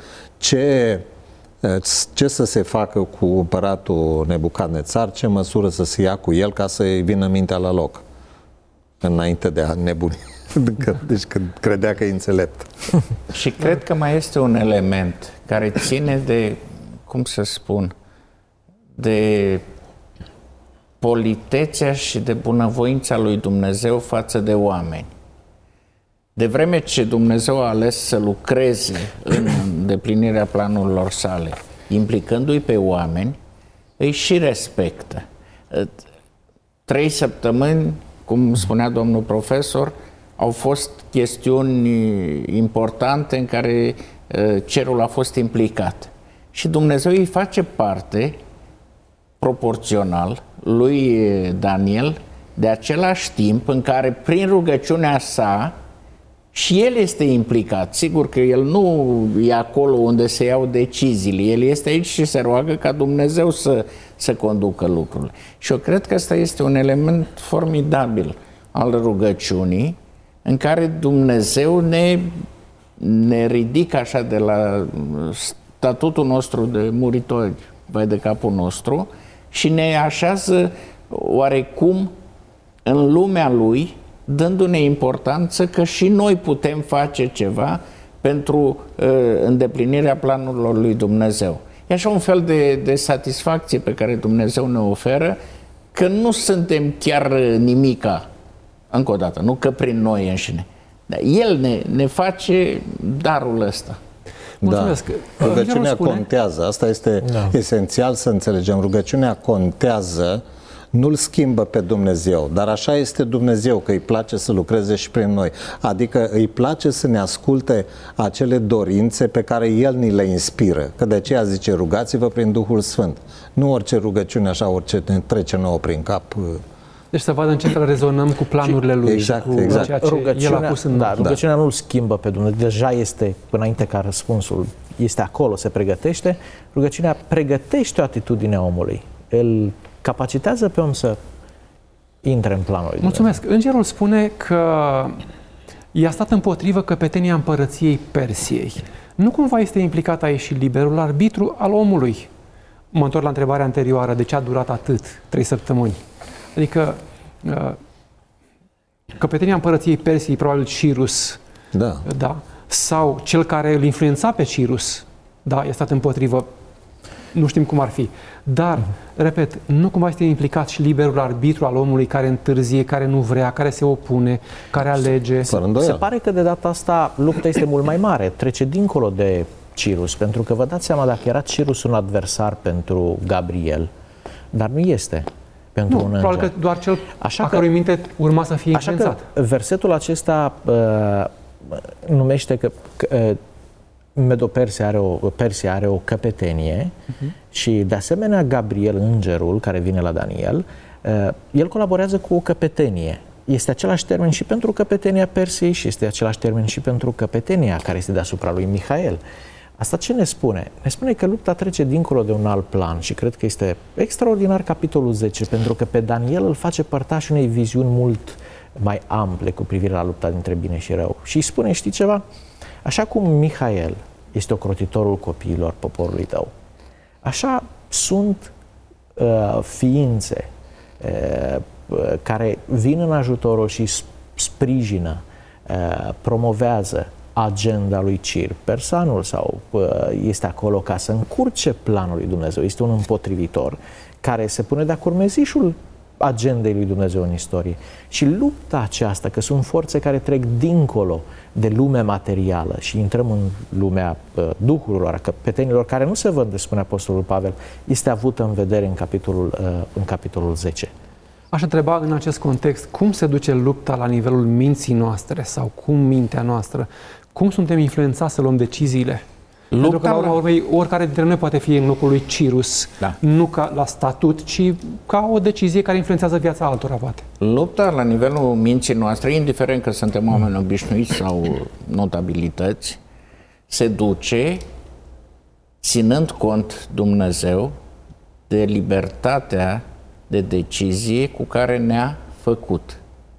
ce să se facă cu împăratul Nebucadnețar, ce măsură să se ia cu el ca să-i vină mintea la loc, înainte de a nebuni. Deci când credea că e înțelept. Și cred că mai este un element care ține de, cum să spun, de politețea și de bunăvoința lui Dumnezeu față de oameni. De vreme ce Dumnezeu a ales să lucreze în îndeplinirea planurilor sale, implicându-i pe oameni, îi și respectă. 3 săptămâni, cum spunea domnul profesor, au fost chestiuni importante în care cerul a fost implicat. Și Dumnezeu îi face parte, proporțional, lui Daniel, de același timp în care, prin rugăciunea sa, și el este implicat. Sigur că el nu e acolo unde se iau deciziile. El este aici și se roagă ca Dumnezeu să conducă lucrurile. Și eu cred că ăsta este un element formidabil al rugăciunii, în care Dumnezeu ne ridică așa de la statutul nostru de muritori, vai de capul nostru, și ne așează oarecum în lumea Lui, dându-ne importanță că și noi putem face ceva pentru îndeplinirea planurilor lui Dumnezeu. E așa un fel de satisfacție pe care Dumnezeu ne oferă, că nu suntem chiar nimica, încă o dată, nu că prin noi înșine. Dar El ne face darul ăsta. Mulțumesc. Rugăciunea contează. Asta este esențial să înțelegem. Rugăciunea contează, nu-L schimbă pe Dumnezeu, dar așa este Dumnezeu, că îi place să lucreze și prin noi. Adică îi place să ne asculte acele dorințe pe care El ni le inspiră. Că de aceea zice, rugați-vă prin Duhul Sfânt. Nu orice rugăciune așa, orice ne trece nouă prin cap. Deci să vadă în ce fel rezonăm cu planurile Lui, exact, cu ceea ce El a pus în noi. Rugăciunea nu-L schimbă pe Dumnezeu, deja este, înainte ca răspunsul este acolo, se pregătește. Rugăciunea pregătește o atitudine a omului. Îl capacitează pe om să intre în planul lui Dumnezeu. Mulțumesc. Îngerul spune că i-a stat împotrivă căpetenia împărăției Persiei. Nu cumva este implicat aici și liberul arbitru al omului? Mă întorc la întrebarea anterioară, de ce a durat atât, 3 săptămâni? Adică căpetenia împărăției Persiei, probabil Cirus, da, sau cel care îl influența pe Cirus, da, i-a stat împotrivă, nu știm cum ar fi. Dar, repet, nu cumva este implicat și liberul arbitru al omului care întârzie, care nu vrea, care se opune, care alege. Se pare că de data asta lupta este mult mai mare, trece dincolo de Cirus, pentru că vă dați seama, dacă era Cirus un adversar pentru Gabriel, dar nu este pentru un înger. Probabil că doar cel a cărui minte urma să fie influențat. Așa că versetul acesta numește că Persia are o căpetenie și de asemenea Gabriel, îngerul care vine la Daniel, el colaborează cu o căpetenie. Este același termen și pentru căpetenia Persiei și este același termen și pentru căpetenia care este deasupra lui Mihael. Asta ce ne spune? Ne spune că lupta trece dincolo de un alt plan și cred că este extraordinar capitolul 10, pentru că pe Daniel îl face părtaș unei viziuni mult mai ample cu privire la lupta dintre bine și rău. Și îi spune, știi ceva? Așa cum Mihael este ocrotitorul copiilor poporului tău, așa sunt ființe care vin în ajutorul și sprijină, promovează agenda lui Cir persanul sau este acolo ca să încurce planul lui Dumnezeu. Este un împotrivitor care se pune de-a curmezișul agendei lui Dumnezeu în istorie. Și lupta aceasta, că sunt forțe care trec dincolo de lumea materială și intrăm în lumea duhurilor, a căpetenilor care nu se văd, spune Apostolul Pavel, este avută în vedere în capitolul 10. Aș întreba în acest context, cum se duce lupta la nivelul minții noastre sau cum mintea noastră? Cum suntem influențați să luăm deciziile? Pentru că, la urma urmei, oricare dintre noi poate fi în locul lui Cirus, nu ca la statut, ci ca o decizie care influențează viața altora, poate. Lupta la nivelul minții noastre, indiferent că suntem oameni obișnuiți sau notabilități, se duce ținând cont Dumnezeu de libertatea de decizie cu care ne-a făcut.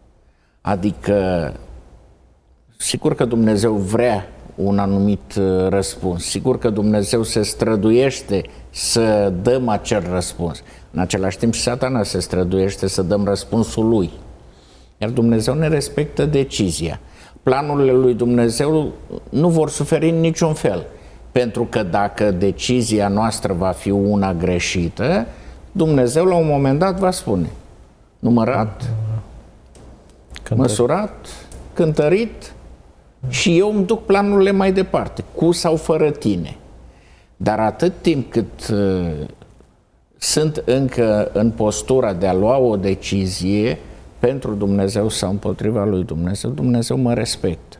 Adică, sigur că Dumnezeu vrea un anumit răspuns. Sigur că Dumnezeu se străduiește să dăm acel răspuns. În același timp și Satana se străduiește să dăm răspunsul lui. Iar Dumnezeu ne respectă decizia. Planurile lui Dumnezeu nu vor suferi în niciun fel. Pentru că dacă decizia noastră va fi una greșită, Dumnezeu la un moment dat va spune: numărat, măsurat, cântărit, și eu îmi duc planurile mai departe, cu sau fără tine. Dar atât timp cât sunt încă în postura de a lua o decizie pentru Dumnezeu sau împotriva lui Dumnezeu, Dumnezeu mă respectă.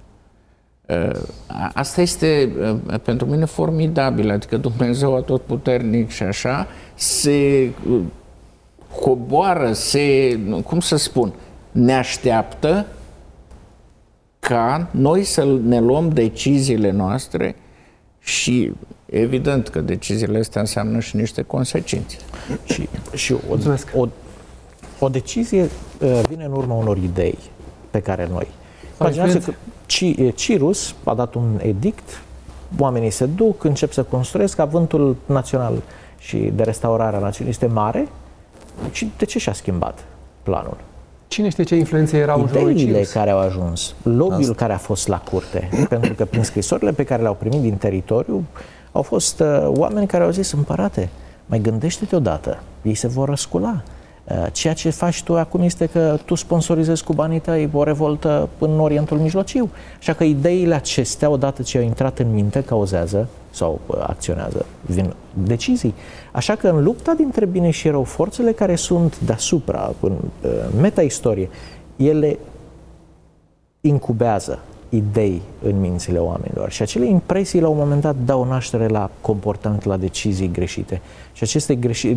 Asta este pentru mine formidabil, adică Dumnezeu atotputernic și așa se coboară, cum să spun, ne așteaptă ca noi să ne luăm deciziile noastre și evident că deciziile astea înseamnă și niște consecințe. Și o decizie vine în urma unor idei pe care noi. Imaginați că Cirus a dat un edict, oamenii se duc, încep să construiesc, avântul național și de restaurare a națiunii este mare. Și de ce și-a schimbat planul? Cine știe ce influențe erau în jurul lui Cirus? Ideile care au ajuns, lobby-ul care a fost la curte, pentru că prin scrisorile pe care le-au primit din teritoriu, au fost oameni care au zis: împărate, mai gândește-te odată, ei se vor răscula. Ceea ce faci tu acum este că tu sponsorizezi cu banii tăi o revoltă în Orientul Mijlociu. Așa că ideile acestea, odată ce au intrat în minte, cauzează sau acționează, vin decizii. Așa că în lupta dintre bine și rău, forțele care sunt deasupra, în meta-istorie, ele incubează idei în mințile oamenilor și acele impresii la un moment dat dau naștere la comportament, la decizii greșite. Și aceste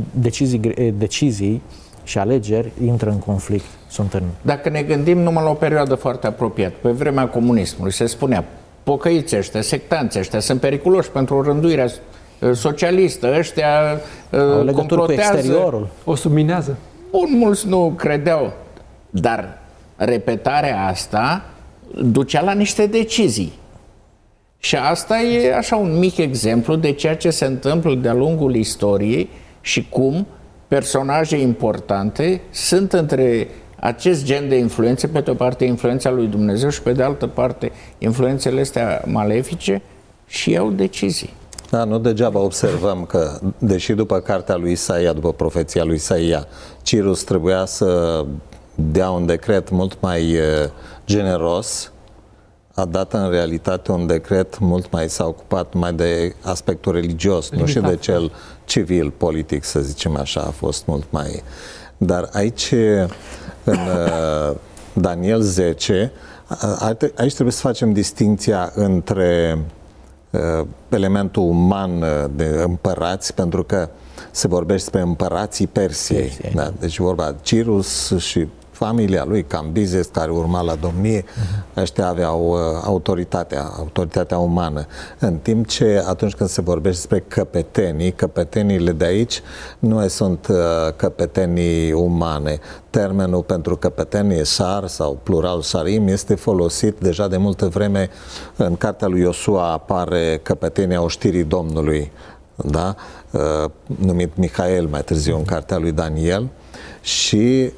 decizii și alegeri intră în conflict. Dacă ne gândim numai la o perioadă foarte apropiată, pe vremea comunismului, se spunea pocăiții ăștia, sectanții ăștia sunt periculoși pentru rânduirea socialistă, ăștia complotează, o subminează. Mulți nu credeau, dar repetarea asta ducea la niște decizii. Și asta e așa un mic exemplu de ceea ce se întâmplă de-a lungul istoriei și cum personaje importante sunt între acest gen de influențe, pe de o parte influența lui Dumnezeu și pe de altă parte influențele astea malefice și iau decizii. Da, nu degeaba observăm că, deși după cartea lui Isaia, după profeția lui Isaia, Cirus trebuia să dea un decret mult mai generos, a dat în realitate un decret mult mai, s-a ocupat mai de aspectul religios, nu și de cel civil, politic, să zicem așa, a fost mult mai... Dar aici, în Daniel 10, aici trebuie să facem distinția între elementul uman de împărați, pentru că se vorbește despre împărații Persiei. Da? Deci vorba Cirus și familia lui, Cambizes, care urma la domnie, ăștia aveau autoritatea umană. În timp ce atunci când se vorbește despre căpeteniile de aici nu sunt căpetenii umane. Termenul pentru căpetenie, sar sau plural sarim, este folosit deja de multă vreme. În cartea lui Iosua apare căpetenia oștirii Domnului, da? Numit Mihael mai târziu în cartea lui Daniel, și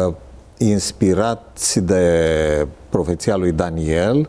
inspirați de profeția lui Daniel,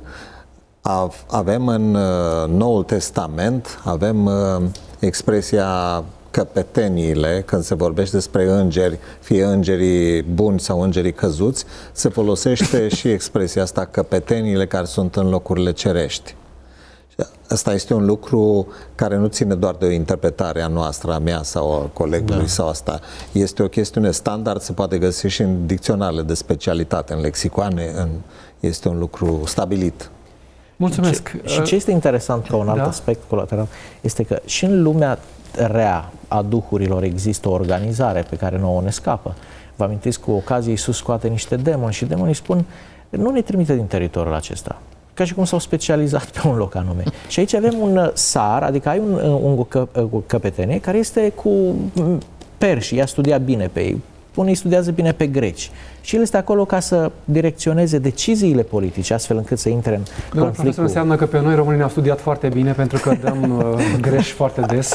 avem în Noul Testament, avem expresia căpeteniile, când se vorbește despre îngeri, fie îngerii buni sau îngerii căzuți, se folosește și expresia asta, căpeteniile care sunt în locurile cerești. Asta este un lucru care nu ține doar de o interpretare a noastră, a mea sau a colegului sau asta. Este o chestiune standard, se poate găsi și în dicționarele de specialitate, în lexicoane, este un lucru stabilit. Mulțumesc! Și ce este interesant ca un alt aspect colateral este că și în lumea rea a duhurilor există o organizare pe care nouă ne scapă. Vă amintiți, cu ocazie Iisus scoate niște demoni și demonii spun: nu ne trimite din teritoriul acesta. Ca și cum s-au specializat pe un loc anume. Și aici avem un sar, adică ai o căpetenie care este cu perși, i-a studiat bine pe ei, unii studiază bine pe greci. Și el este acolo ca să direcționeze deciziile politice, astfel încât să intre în conflict. Profesor, înseamnă că pe noi românii ne-au studiat foarte bine, pentru că dăm greș foarte des.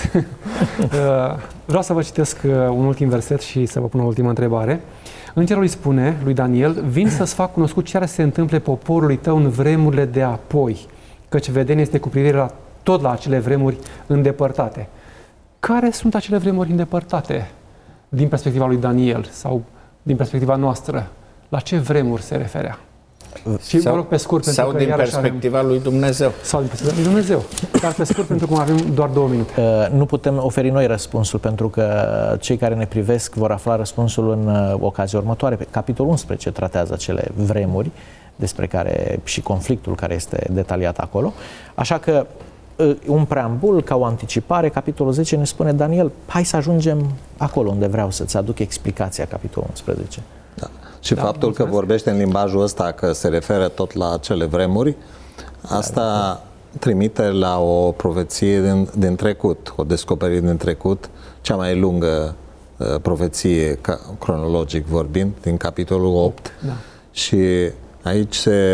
Vreau să vă citesc un ultim verset și să vă pun o ultimă întrebare. Îngerul îi spune lui Daniel: vin să-ți fac cunoscut ce are să se întâmple poporului tău în vremurile de apoi, căci vedenia este cu privire tot la acele vremuri îndepărtate. Care sunt acele vremuri îndepărtate din perspectiva lui Daniel sau din perspectiva noastră? La ce vremuri se referea? Și vă rog pe scurt, sau din perspectiva lui Dumnezeu. Sau din perspectiva lui Dumnezeu. Dar pe scurt, pentru că avem doar 2 minute. Nu putem oferi noi răspunsul, pentru că cei care ne privesc vor afla răspunsul în ocazia următoare. Capitolul 11 tratează acele vremuri despre care și conflictul care este detaliat acolo. Așa că un preambul, ca o anticipare, capitolul 10 ne spune Daniel: hai să ajungem acolo unde vreau să-ți aduc explicația, capitolul 11. Da. Și faptul că vorbește în limbajul ăsta, că se referă tot la acele vremuri, asta trimite la o profeție din trecut, o descoperire din trecut, cea mai lungă profeție, cronologic vorbind, din capitolul 8. Da. Și aici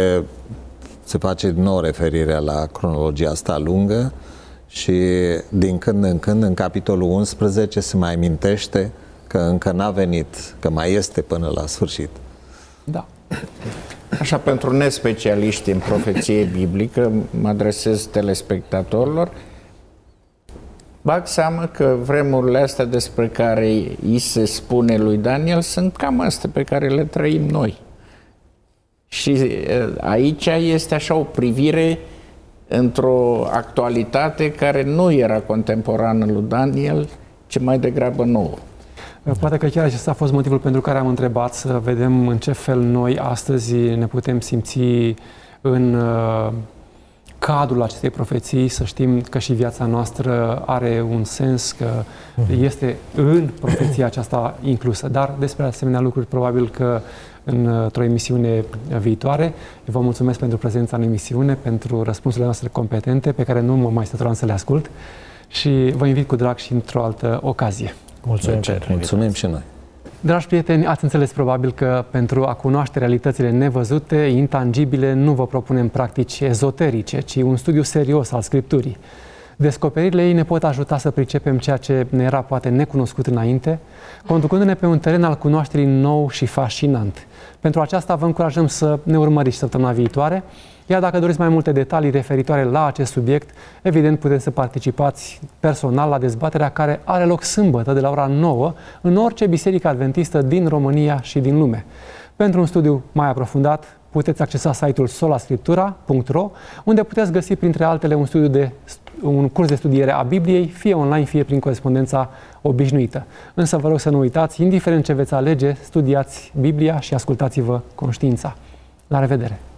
se face din nou referirea la cronologia asta lungă și din când în când, în capitolul 11, se mai amintește că încă n-a venit, că mai este până la sfârșit. Da. Așa, pentru nespecialiști în profeție biblică, mă adresez telespectatorilor, bag seama că vremurile astea despre care îi se spune lui Daniel sunt cam astea pe care le trăim noi. Și aici este așa o privire într-o actualitate care nu era contemporană lui Daniel, ci mai degrabă nouă. Poate că chiar acesta a fost motivul pentru care am întrebat, să vedem în ce fel noi astăzi ne putem simți în cadrul acestei profeții, să știm că și viața noastră are un sens, că este în profeția aceasta inclusă. Dar despre asemenea lucruri probabil că într-o emisiune viitoare. Vă mulțumesc pentru prezența în emisiune, pentru răspunsurile noastre competente, pe care nu mă mai stăturam să le ascult, și vă invit cu drag și într-o altă ocazie. Mulțumim și noi. Dragi prieteni, ați înțeles probabil că pentru a cunoaște realitățile nevăzute, intangibile, nu vă propunem practici ezoterice, ci un studiu serios al Scripturii. Descoperirile ei ne pot ajuta să pricepem ceea ce ne era poate necunoscut înainte, conducându-ne pe un teren al cunoașterii nou și fascinant. Pentru aceasta vă încurajăm să ne urmăriți săptămâna viitoare, iar dacă doriți mai multe detalii referitoare la acest subiect, evident puteți să participați personal la dezbaterea care are loc sâmbătă de la ora 9 în orice biserică adventistă din România și din lume. Pentru un studiu mai aprofundat, puteți accesa site-ul solascriptura.ro, unde puteți găsi printre altele un curs de studiere a Bibliei, fie online, fie prin corespondența obișnuită. Însă vă rog să nu uitați, indiferent ce veți alege, studiați Biblia și ascultați-vă conștiința. La revedere!